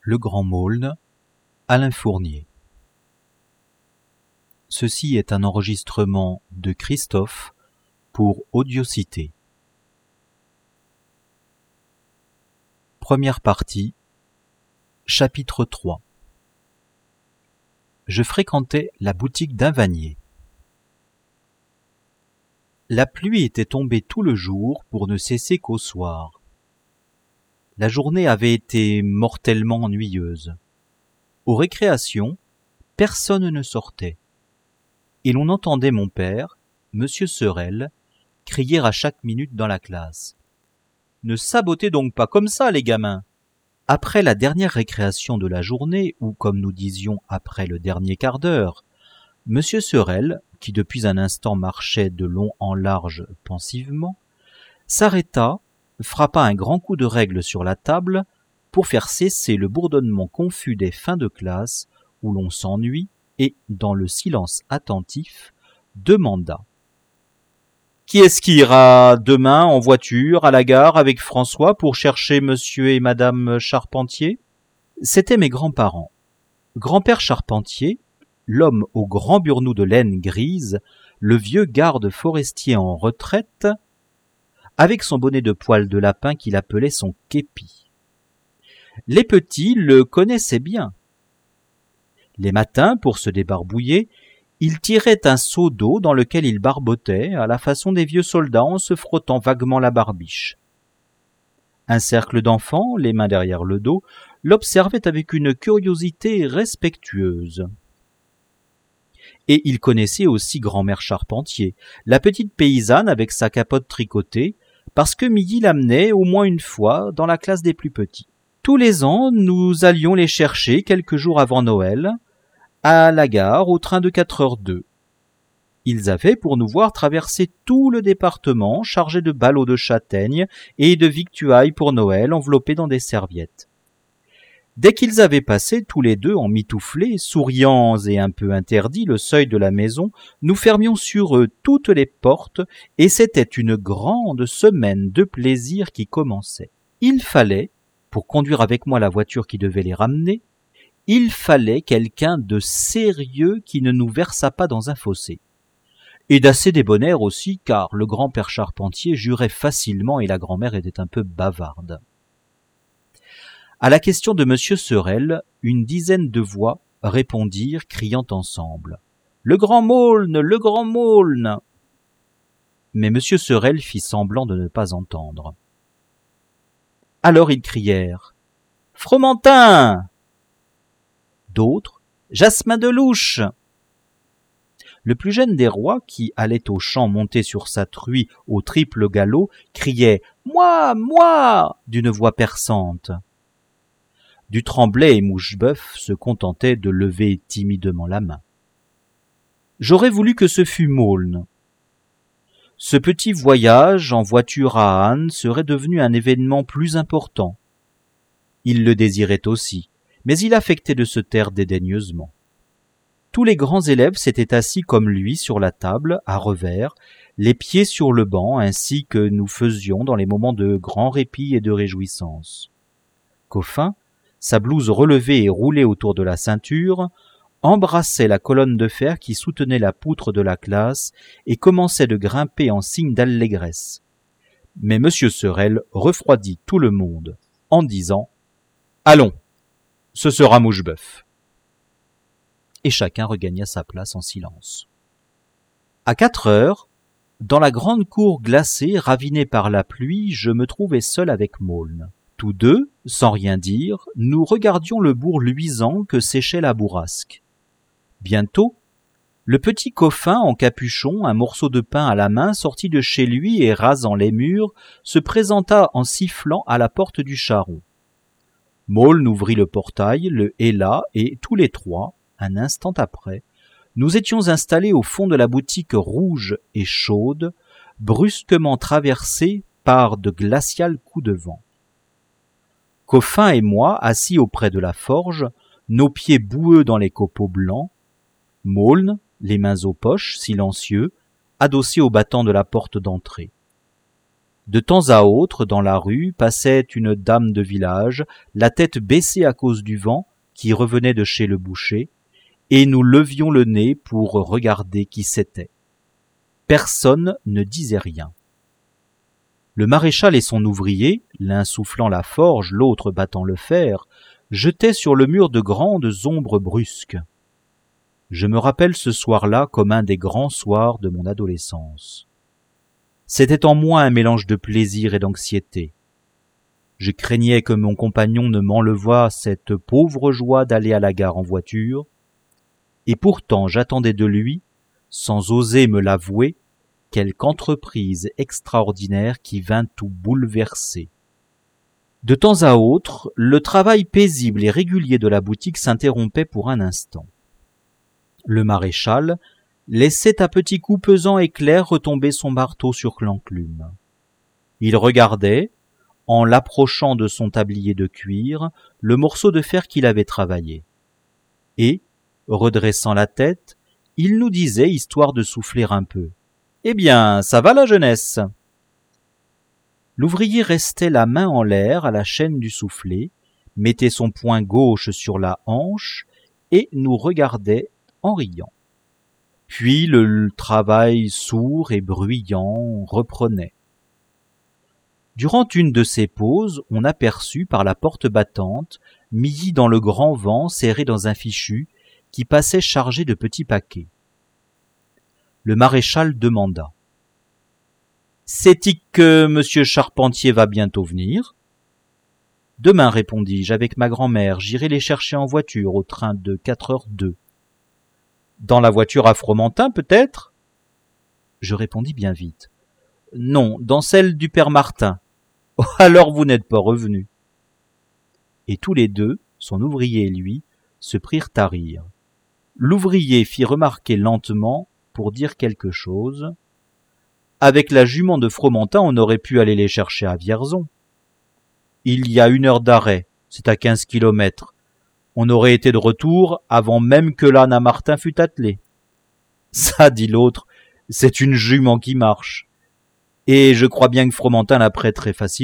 Le Grand Maulne, Alain Fournier. Ceci est un enregistrement de Christophe pour Audiocité. Première partie, chapitre 3. Je fréquentais la boutique d'un vannier. La pluie était tombée tout le jour pour ne cesser qu'au soir. La journée avait été mortellement ennuyeuse. Aux récréations, personne ne sortait. Et l'on entendait mon père, Monsieur Sorel, crier à chaque minute dans la classe. « Ne sabotez donc pas comme ça, les gamins !» Après la dernière récréation de la journée, ou comme nous disions après le dernier quart d'heure, Monsieur Sorel, qui depuis un instant marchait de long en large pensivement, s'arrêta, frappa un grand coup de règle sur la table pour faire cesser le bourdonnement confus des fins de classe où l'on s'ennuie et, dans le silence attentif, demanda « Qui est-ce qui ira demain en voiture à la gare avec François pour chercher monsieur et madame Charpentier ?» C'étaient mes grands-parents. Grand-père Charpentier, l'homme au grand burnous de laine grise, le vieux garde forestier en retraite, avec son bonnet de poil de lapin qu'il appelait son képi. Les petits le connaissaient bien. Les matins, pour se débarbouiller, il tirait un seau d'eau dans lequel il barbotait à la façon des vieux soldats en se frottant vaguement la barbiche. Un cercle d'enfants, les mains derrière le dos, l'observait avec une curiosité respectueuse. Et il connaissait aussi grand-mère Charpentier, la petite paysanne avec sa capote tricotée, parce que midi l'amenait au moins une fois dans la classe des plus petits. Tous les ans, nous allions les chercher quelques jours avant Noël, à la gare au train de 4h02. Ils avaient, pour nous voir, traversé tout le département, chargé de ballots de châtaignes et de victuailles pour Noël enveloppées dans des serviettes. Dès qu'ils avaient passé tous les deux en mitouflés, souriants et un peu interdits, le seuil de la maison, nous fermions sur eux toutes les portes et c'était une grande semaine de plaisir qui commençait. Il fallait, pour conduire avec moi la voiture qui devait les ramener, il fallait quelqu'un de sérieux qui ne nous versât pas dans un fossé. Et d'assez débonnaire aussi, car le grand-père Charpentier jurait facilement et la grand-mère était un peu bavarde. À la question de Monsieur Sorel, une dizaine de voix répondirent, criant ensemble « Le Grand Maulne, le Grand Maulne !» Mais Monsieur Sorel fit semblant de ne pas entendre. Alors ils crièrent « Fromentin !» D'autres « Jasmin de Louche !» Le plus jeune des rois, qui allait au champ monté sur sa truie au triple galop, criait « Moi, moi !» d'une voix perçante. Du Tremblay et Moucheboeuf se contentaient de lever timidement la main. J'aurais voulu que ce fût Maulne. Ce petit voyage en voiture à âne serait devenu un événement plus important. Il le désirait aussi, mais il affectait de se taire dédaigneusement. Tous les grands élèves s'étaient assis comme lui sur la table, à revers, les pieds sur le banc, ainsi que nous faisions dans les moments de grand répit et de réjouissance. Coffin, sa blouse relevée et roulée autour de la ceinture, embrassait la colonne de fer qui soutenait la poutre de la classe et commençait de grimper en signe d'allégresse. Mais M. Sorel refroidit tout le monde en disant « Allons, ce sera Moucheboeuf !» Et chacun regagna sa place en silence. À 4h, dans la grande cour glacée, ravinée par la pluie, je me trouvais seul avec Maulne. Tous deux, sans rien dire, nous regardions le bourg luisant que séchait la bourrasque. Bientôt, le petit Coffin en capuchon, un morceau de pain à la main, sortit de chez lui et rasant les murs, se présenta en sifflant à la porte du charron. Maulne ouvrit le portail, le héla, et tous les trois, un instant après, nous étions installés au fond de la boutique rouge et chaude, brusquement traversée par de glaciales coups de vent. Coffin et moi, assis auprès de la forge, nos pieds boueux dans les copeaux blancs, Maulne, les mains aux poches, silencieux, adossé au battant de la porte d'entrée. De temps à autre, dans la rue, passait une dame de village, la tête baissée à cause du vent, qui revenait de chez le boucher, et nous levions le nez pour regarder qui c'était. Personne ne disait rien. Le maréchal et son ouvrier, l'un soufflant la forge, l'autre battant le fer, jetaient sur le mur de grandes ombres brusques. Je me rappelle ce soir-là comme un des grands soirs de mon adolescence. C'était en moi un mélange de plaisir et d'anxiété. Je craignais que mon compagnon ne m'enlevât cette pauvre joie d'aller à la gare en voiture, et pourtant j'attendais de lui, sans oser me l'avouer, quelque entreprise extraordinaire qui vint tout bouleverser. De temps à autre, le travail paisible et régulier de la boutique s'interrompait pour un instant. Le maréchal laissait à petits coups pesants et clairs retomber son marteau sur l'enclume. Il regardait, en l'approchant de son tablier de cuir, le morceau de fer qu'il avait travaillé. Et, redressant la tête, il nous disait, histoire de souffler un peu, « Eh bien, ça va la jeunesse !» L'ouvrier restait la main en l'air à la chaîne du soufflet, mettait son poing gauche sur la hanche et nous regardait en riant. Puis le travail sourd et bruyant reprenait. Durant une de ces pauses, on aperçut par la porte battante Milly dans le grand vent serré dans un fichu qui passait chargé de petits paquets. Le maréchal demanda. « C'est-il que monsieur Charpentier va bientôt venir ?»« Demain, répondis-je, avec ma grand-mère, j'irai les chercher en voiture au train de 4h02. »« Dans la voiture à Fromentin, peut-être ?» Je répondis bien vite. « Non, dans celle du père Martin. Oh, alors vous n'êtes pas revenu. » Et tous les deux, son ouvrier et lui, se prirent à rire. L'ouvrier fit remarquer lentement, pour dire quelque chose, « Avec la jument de Fromentin, on aurait pu aller les chercher à Vierzon. Il y a 1 heure d'arrêt, c'est à 15 kilomètres. On aurait été de retour avant même que l'âne à Martin fût attelé. »« Ça, dit l'autre, c'est une jument qui marche. Et je crois bien que Fromentin la prêterait facilement. »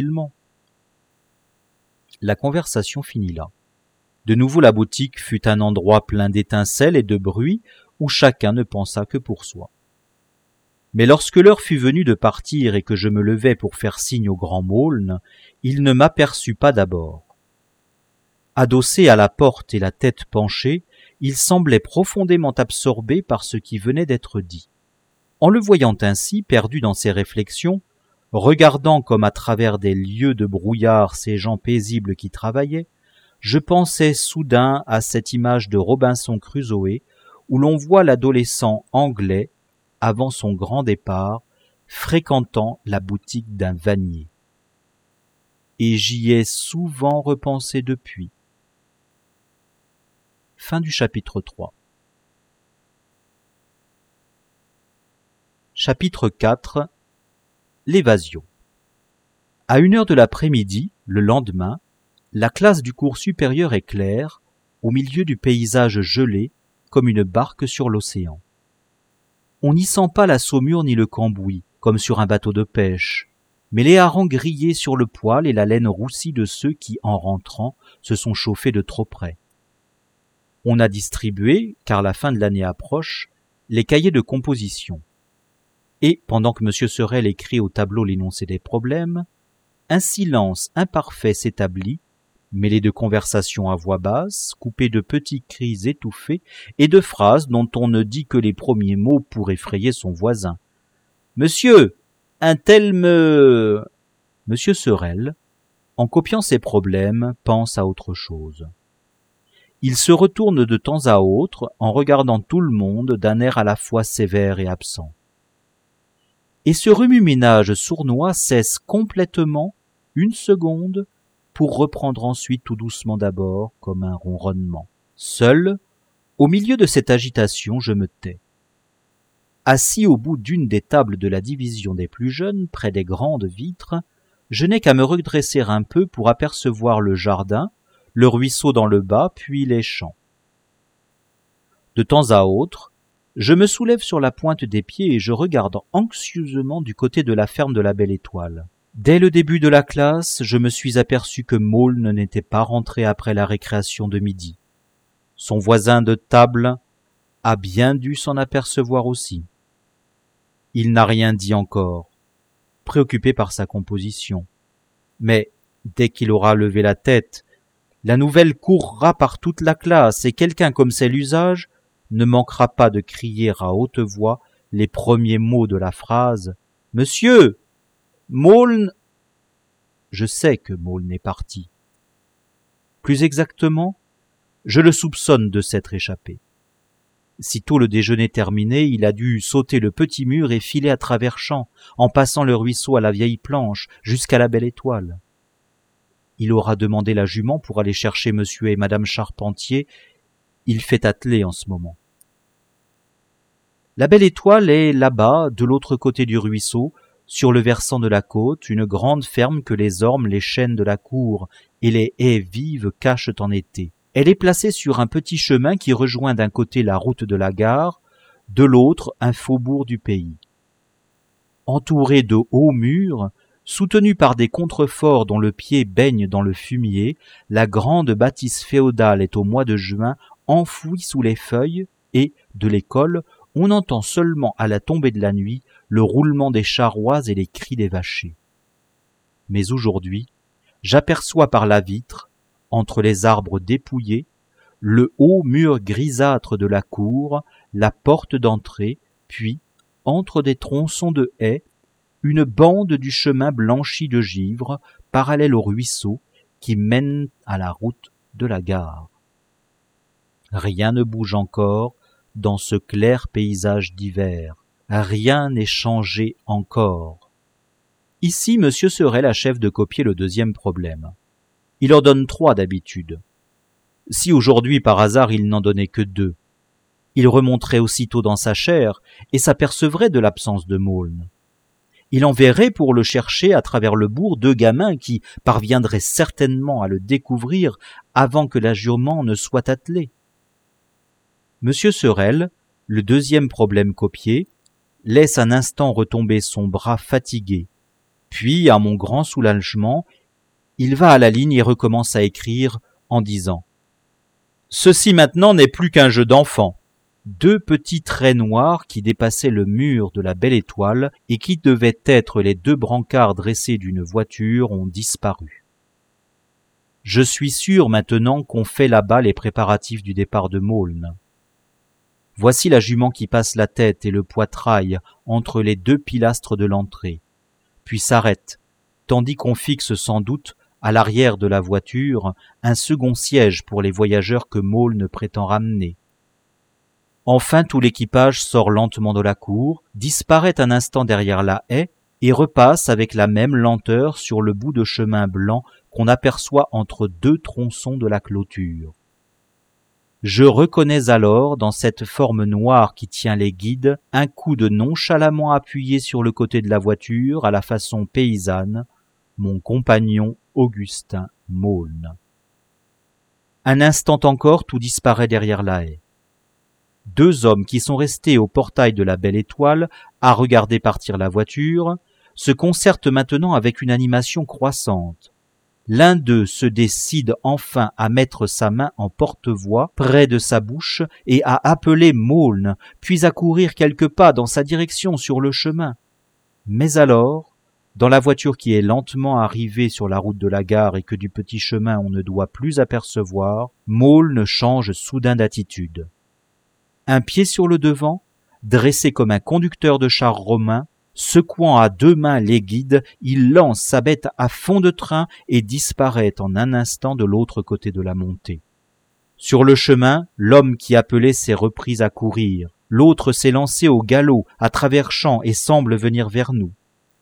La conversation finit là. De nouveau la boutique fut un endroit plein d'étincelles et de bruit où chacun ne pensa que pour soi. Mais lorsque l'heure fut venue de partir et que je me levai pour faire signe au grand Maulne, il ne m'aperçut pas d'abord. Adossé à la porte et la tête penchée, il semblait profondément absorbé par ce qui venait d'être dit. En le voyant ainsi, perdu dans ses réflexions, regardant comme à travers des lieues de brouillard ces gens paisibles qui travaillaient, je pensais soudain à cette image de Robinson Crusoé où l'on voit l'adolescent anglais, avant son grand départ, fréquentant la boutique d'un vannier. Et j'y ai souvent repensé depuis. Fin du chapitre 3. Chapitre 4. L'évasion. À 1h de l'après-midi, le lendemain, la classe du cours supérieur est claire, au milieu du paysage gelé, comme une barque sur l'océan. On n'y sent pas la saumure ni le cambouis, comme sur un bateau de pêche, mais les harengs grillés sur le poêle et la laine roussie de ceux qui, en rentrant, se sont chauffés de trop près. On a distribué, car la fin de l'année approche, les cahiers de composition. Et, pendant que M. Sorel écrit au tableau l'énoncé des problèmes, un silence imparfait s'établit, mêlé de conversations à voix basse, coupé de petits cris étouffés et de phrases dont on ne dit que les premiers mots pour effrayer son voisin. « Monsieur, un tel me... » M. Sorel, en copiant ses problèmes, pense à autre chose. Il se retourne de temps à autre en regardant tout le monde d'un air à la fois sévère et absent. Et ce remue-ménage sournois cesse complètement, 1 seconde, pour reprendre ensuite tout doucement d'abord, comme un ronronnement. Seul, au milieu de cette agitation, je me tais. Assis au bout d'une des tables de la division des plus jeunes, près des grandes vitres, je n'ai qu'à me redresser un peu pour apercevoir le jardin, le ruisseau dans le bas, puis les champs. De temps à autre, je me soulève sur la pointe des pieds et je regarde anxieusement du côté de la ferme de la Belle Étoile. Dès le début de la classe, je me suis aperçu que Maulne n'était pas rentré après la récréation de midi. Son voisin de table a bien dû s'en apercevoir aussi. Il n'a rien dit encore, préoccupé par sa composition. Mais dès qu'il aura levé la tête, la nouvelle courra par toute la classe et quelqu'un, comme c'est l'usage, ne manquera pas de crier à haute voix les premiers mots de la phrase « Monsieur, Maulne !» Je sais que Maulne est parti. Plus exactement, je le soupçonne de s'être échappé. Sitôt le déjeuner terminé, il a dû sauter le petit mur et filer à travers champs, en passant le ruisseau à la vieille planche, jusqu'à la Belle Étoile. Il aura demandé la jument pour aller chercher monsieur et madame Charpentier. Il fait atteler en ce moment. La Belle Étoile est là-bas, de l'autre côté du ruisseau, sur le versant de la côte, une grande ferme que les ormes, les chênes de la cour et les haies vives cachent en été. Elle est placée sur un petit chemin qui rejoint d'un côté la route de la gare, de l'autre un faubourg du pays. Entourée de hauts murs, soutenue par des contreforts dont le pied baigne dans le fumier, la grande bâtisse féodale est au mois de juin enfouie sous les feuilles et, de l'école, on entend seulement à la tombée de la nuit le roulement des charrois et les cris des vachers. Mais aujourd'hui, j'aperçois par la vitre, entre les arbres dépouillés, le haut mur grisâtre de la cour, la porte d'entrée, puis, entre des tronçons de haies, une bande du chemin blanchi de givre, parallèle au ruisseau, qui mène à la route de la gare. Rien ne bouge encore dans ce clair paysage d'hiver. Rien n'est changé encore. Ici, M. Sorel achève de copier le deuxième problème. Il en donne 3 d'habitude. Si aujourd'hui, par hasard, il n'en donnait que 2, il remonterait aussitôt dans sa chaire et s'apercevrait de l'absence de Maulne. Il enverrait pour le chercher à travers le bourg 2 gamins qui parviendraient certainement à le découvrir avant que la jument ne soit attelée. M. Sorel, le deuxième problème copié, laisse un instant retomber son bras fatigué, puis, à mon grand soulagement, il va à la ligne et recommence à écrire en disant « Ceci maintenant n'est plus qu'un jeu d'enfant ». 2 petits traits noirs qui dépassaient le mur de la Belle Étoile et qui devaient être les 2 brancards dressés d'une voiture ont disparu. Je suis sûr maintenant qu'on fait là-bas les préparatifs du départ de Maulne. Voici la jument qui passe la tête et le poitrail entre les 2 pilastres de l'entrée, puis s'arrête, tandis qu'on fixe sans doute à l'arrière de la voiture un second siège pour les voyageurs que Maulne prétend ramener. Enfin, tout l'équipage sort lentement de la cour, disparaît un instant derrière la haie et repasse avec la même lenteur sur le bout de chemin blanc qu'on aperçoit entre 2 tronçons de la clôture. Je reconnais alors, dans cette forme noire qui tient les guides, un coude nonchalamment appuyé sur le côté de la voiture à la façon paysanne, mon compagnon Augustin Maulne. Un instant encore, tout disparaît derrière la haie. 2 hommes qui sont restés au portail de la Belle Étoile à regarder partir la voiture se concertent maintenant avec une animation croissante. L'un d'eux se décide enfin à mettre sa main en porte-voix près de sa bouche et à appeler Maulne, puis à courir quelques pas dans sa direction sur le chemin. Mais alors, dans la voiture qui est lentement arrivée sur la route de la gare et que du petit chemin on ne doit plus apercevoir, Maulne change soudain d'attitude. Un pied sur le devant, dressé comme un conducteur de char romain, secouant à 2 mains les guides, il lance sa bête à fond de train et disparaît en un instant de l'autre côté de la montée. Sur le chemin, l'homme qui appelait s'est repris à courir. L'autre s'est lancé au galop à travers champs et semble venir vers nous.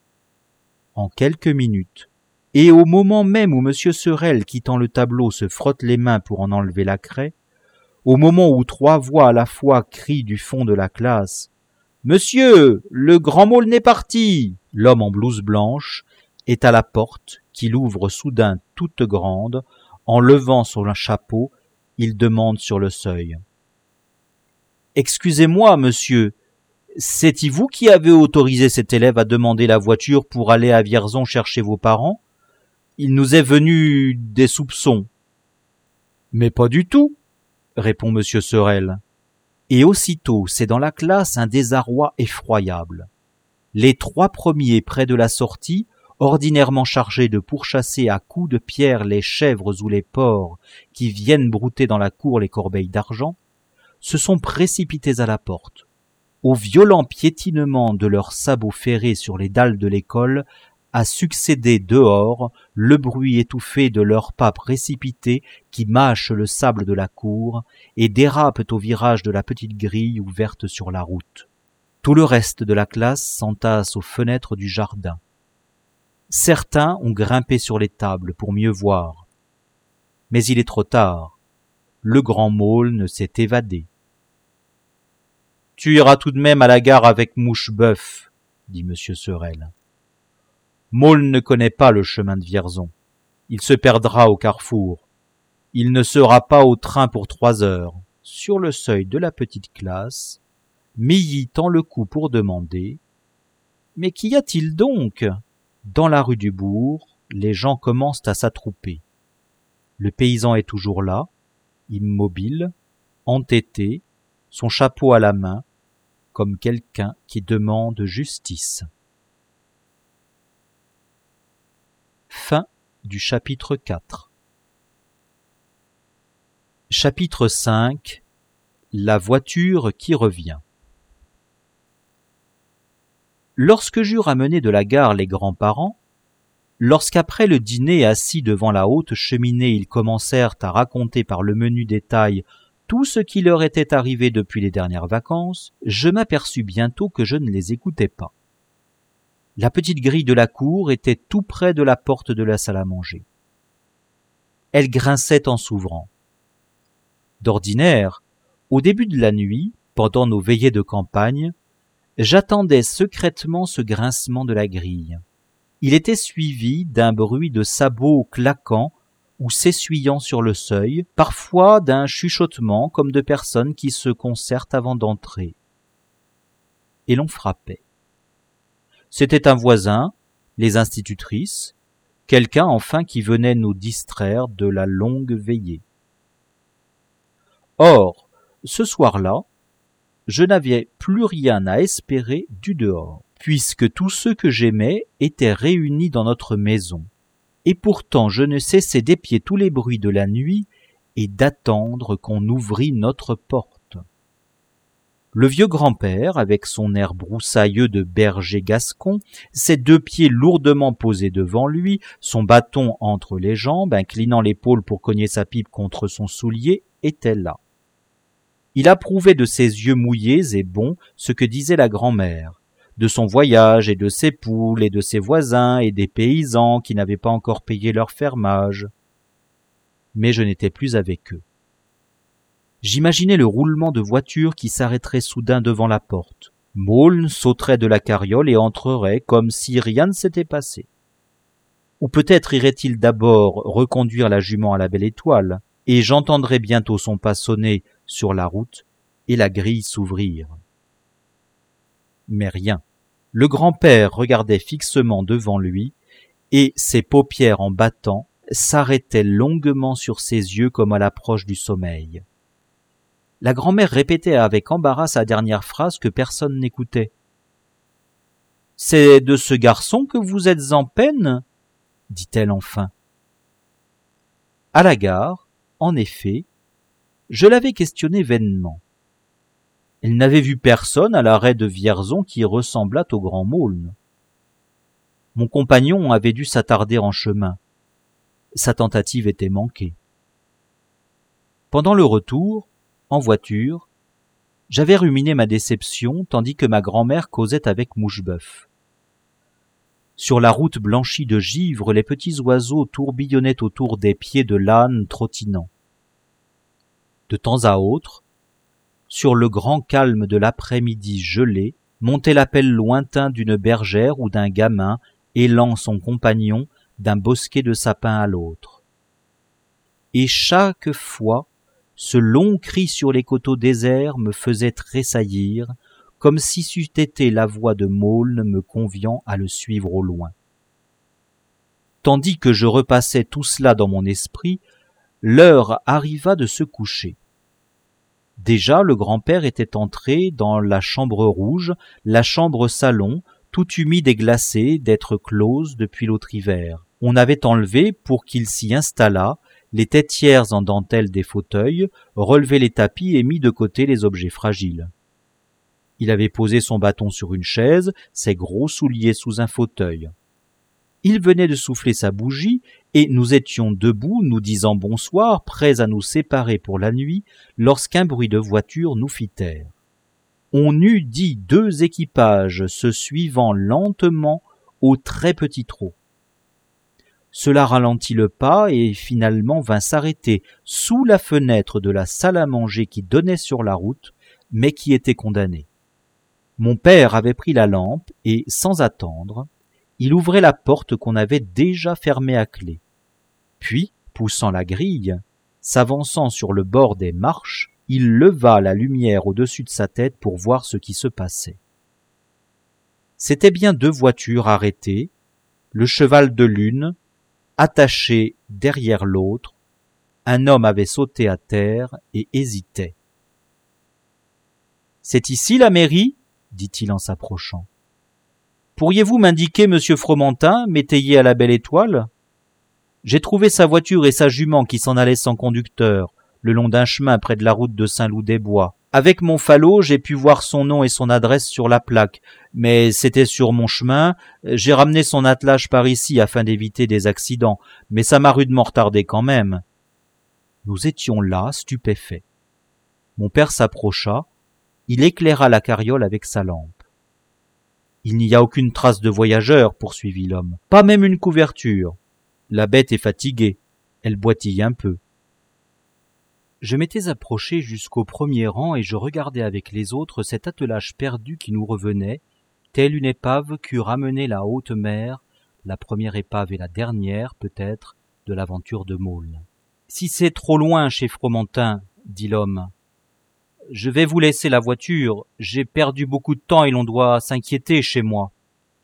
En quelques minutes, et au moment même où M. Sorel, quittant le tableau, se frotte les mains pour en enlever la craie, au moment où 3 voix à la fois crient du fond de la classe « Monsieur, le grand Maulne est parti !» L'homme en blouse blanche est à la porte, qu'il ouvre soudain toute grande. En levant son chapeau, il demande sur le seuil. « Excusez-moi, monsieur, C'est-y vous qui avez autorisé cet élève à demander la voiture pour aller à Vierzon chercher vos parents? Il nous est venu des soupçons. Mais pas du tout, répond monsieur Sorel. Et aussitôt, c'est dans la classe un désarroi effroyable. Les 3 premiers près de la sortie, ordinairement chargés de pourchasser à coups de pierre les chèvres ou les porcs qui viennent brouter dans la cour les corbeilles d'argent, se sont précipités à la porte. Au violent piétinement de leurs sabots ferrés sur les dalles de l'école a succédé dehors le bruit étouffé de leurs pas précipités qui mâchent le sable de la cour et dérapent au virage de la petite grille ouverte sur la route. Tout le reste de la classe s'entasse aux fenêtres du jardin. Certains ont grimpé sur les tables pour mieux voir. Mais il est trop tard. Le grand Maulne s'est évadé. « Tu iras tout de même à la gare avec Mouche-Boeuf, » dit M. Sorel. « Maulne ne connaît pas le chemin de Vierzon. Il se perdra au carrefour. Il ne sera pas au train pour 3 heures. » Sur le seuil de la petite classe, Milly tend le cou pour demander « Mais qu'y a-t-il donc ?» Dans la rue du bourg, les gens commencent à s'attrouper. Le paysan est toujours là, immobile, entêté, son chapeau à la main, comme quelqu'un qui demande justice. Fin du chapitre 4. Chapitre 5. La voiture qui revient. Lorsque j'eus ramené de la gare les grands-parents, lorsqu'après le dîner assis devant la haute cheminée ils commencèrent à raconter par le menu détail tout ce qui leur était arrivé depuis les dernières vacances, je m'aperçus bientôt que je ne les écoutais pas. La petite grille de la cour était tout près de la porte de la salle à manger. Elle grinçait en s'ouvrant. D'ordinaire, au début de la nuit, pendant nos veillées de campagne, j'attendais secrètement ce grincement de la grille. Il était suivi d'un bruit de sabots claquant ou s'essuyant sur le seuil, parfois d'un chuchotement comme de personnes qui se concertent avant d'entrer. Et l'on frappait. C'était un voisin, les institutrices, quelqu'un enfin qui venait nous distraire de la longue veillée. Or, ce soir-là, je n'avais plus rien à espérer du dehors, puisque tous ceux que j'aimais étaient réunis dans notre maison. Et pourtant je ne cessais d'épier tous les bruits de la nuit et d'attendre qu'on ouvrît notre porte. Le vieux grand-père, avec son air broussailleux de berger gascon, ses 2 pieds lourdement posés devant lui, son bâton entre les jambes, inclinant l'épaule pour cogner sa pipe contre son soulier, était là. Il approuvait de ses yeux mouillés et bons ce que disait la grand-mère, de son voyage et de ses poules et de ses voisins et des paysans qui n'avaient pas encore payé leur fermage. Mais je n'étais plus avec eux. J'imaginais le roulement de voitures qui s'arrêterait soudain devant la porte. Maulne sauterait de la carriole et entrerait comme si rien ne s'était passé. Ou peut-être irait-il d'abord reconduire la jument à la Belle Étoile, et j'entendrais bientôt son pas sonner sur la route et la grille s'ouvrir. Mais rien. Le grand-père regardait fixement devant lui, et ses paupières en battant s'arrêtaient longuement sur ses yeux comme à l'approche du sommeil. La grand-mère répétait avec embarras sa dernière phrase que personne n'écoutait. « C'est de ce garçon que vous êtes en peine ?» dit-elle enfin. À la gare, en effet, je l'avais questionnée vainement. Elle n'avait vu personne à l'arrêt de Vierzon qui ressemblât au grand Maulne. Mon compagnon avait dû s'attarder en chemin. Sa tentative était manquée. Pendant le retour, en voiture, j'avais ruminé ma déception tandis que ma grand-mère causait avec Mouche-Boeuf. Sur la route blanchie de givre, les petits oiseaux tourbillonnaient autour des pieds de l'âne trottinant. De temps à autre, sur le grand calme de l'après-midi gelé, montait l'appel lointain d'une bergère ou d'un gamin élant son compagnon d'un bosquet de sapins à l'autre. Et chaque fois, ce long cri sur les coteaux déserts me faisait tressaillir, comme si c'eût été la voix de Maulne me conviant à le suivre au loin. Tandis que je repassais tout cela dans mon esprit, l'heure arriva de se coucher. Déjà le grand-père était entré dans la chambre rouge, la chambre salon, tout humide et glacée d'être close depuis l'autre hiver. On avait enlevé, pour qu'il s'y installât, les tétières en dentelle des fauteuils, relevé les tapis et mis de côté les objets fragiles. Il avait posé son bâton sur une chaise, ses gros souliers sous un fauteuil. Il venait de souffler sa bougie, et nous étions debout, nous disant bonsoir, prêts à nous séparer pour la nuit, lorsqu'un bruit de voiture nous fit taire. On eût dit 2 équipages se suivant lentement au très petit trot. Cela ralentit le pas et finalement vint s'arrêter sous la fenêtre de la salle à manger qui donnait sur la route, mais qui était condamnée. Mon père avait pris la lampe et, sans attendre, il ouvrait la porte qu'on avait déjà fermée à clé. Puis, poussant la grille, s'avançant sur le bord des marches, il leva la lumière au-dessus de sa tête pour voir ce qui se passait. C'étaient bien 2 voitures arrêtées, le cheval de l'une, attaché derrière l'autre. Un homme avait sauté à terre et hésitait. « C'est ici la mairie ?» dit-il en s'approchant. « Pourriez-vous m'indiquer, monsieur Fromentin, métayer à la Belle Étoile ? J'ai trouvé sa voiture et sa jument qui s'en allaient sans conducteur, le long d'un chemin près de la route de Saint-Loup-des-Bois. Avec mon falot, j'ai pu voir son nom et son adresse sur la plaque, mais c'était sur mon chemin. J'ai ramené son attelage par ici afin d'éviter des accidents, mais ça m'a rudement retardé quand même. » Nous étions là, stupéfaits. Mon père s'approcha, il éclaira la carriole avec sa lampe. « Il n'y a aucune trace de voyageur, » poursuivit l'homme, « pas même une couverture. La bête est fatiguée, elle boitille un peu. » Je m'étais approché jusqu'au premier rang et je regardais avec les autres cet attelage perdu qui nous revenait, telle une épave qu'eût ramené la haute mer, la première épave et la dernière, peut-être, de l'aventure de Maulne. « Si c'est trop loin chez Fromentin, » dit l'homme, « je vais vous laisser la voiture, j'ai perdu beaucoup de temps et l'on doit s'inquiéter chez moi. »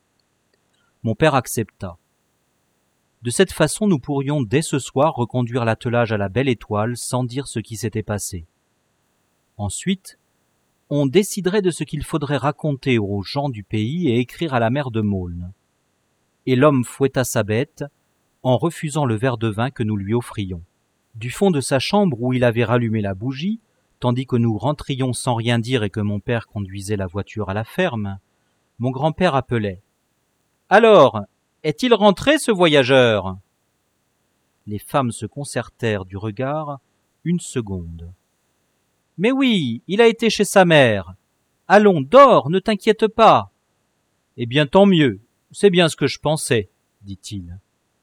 Mon père accepta. De cette façon, nous pourrions dès ce soir reconduire l'attelage à la Belle Étoile sans dire ce qui s'était passé. Ensuite, on déciderait de ce qu'il faudrait raconter aux gens du pays et écrire à la mère de Maulne. Et l'homme fouetta sa bête en refusant le verre de vin que nous lui offrions. Du fond de sa chambre où il avait rallumé la bougie, tandis que nous rentrions sans rien dire et que mon père conduisait la voiture à la ferme, mon grand-père appelait. « Alors, est-il rentré, ce voyageur ?» Les femmes se concertèrent du regard 1 seconde. « Mais oui, il a été chez sa mère. Allons, dors, ne t'inquiète pas. »« Eh bien, tant mieux, c'est bien ce que je pensais, » dit-il.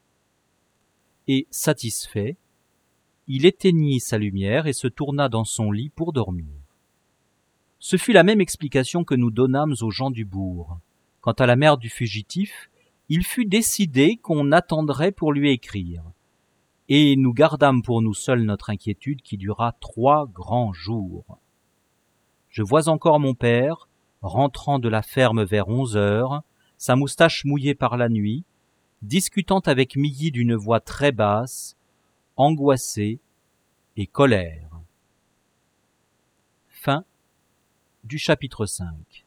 Et, satisfait, il éteignit sa lumière et se tourna dans son lit pour dormir. Ce fut la même explication que nous donnâmes aux gens du bourg. Quant à la mère du fugitif, il fut décidé qu'on attendrait pour lui écrire. Et nous gardâmes pour nous seuls notre inquiétude qui dura 3 grands jours. Je vois encore mon père, rentrant de la ferme vers 11 heures, sa moustache mouillée par la nuit, discutant avec Milly d'une voix très basse, angoissée et colère. Fin du chapitre 5.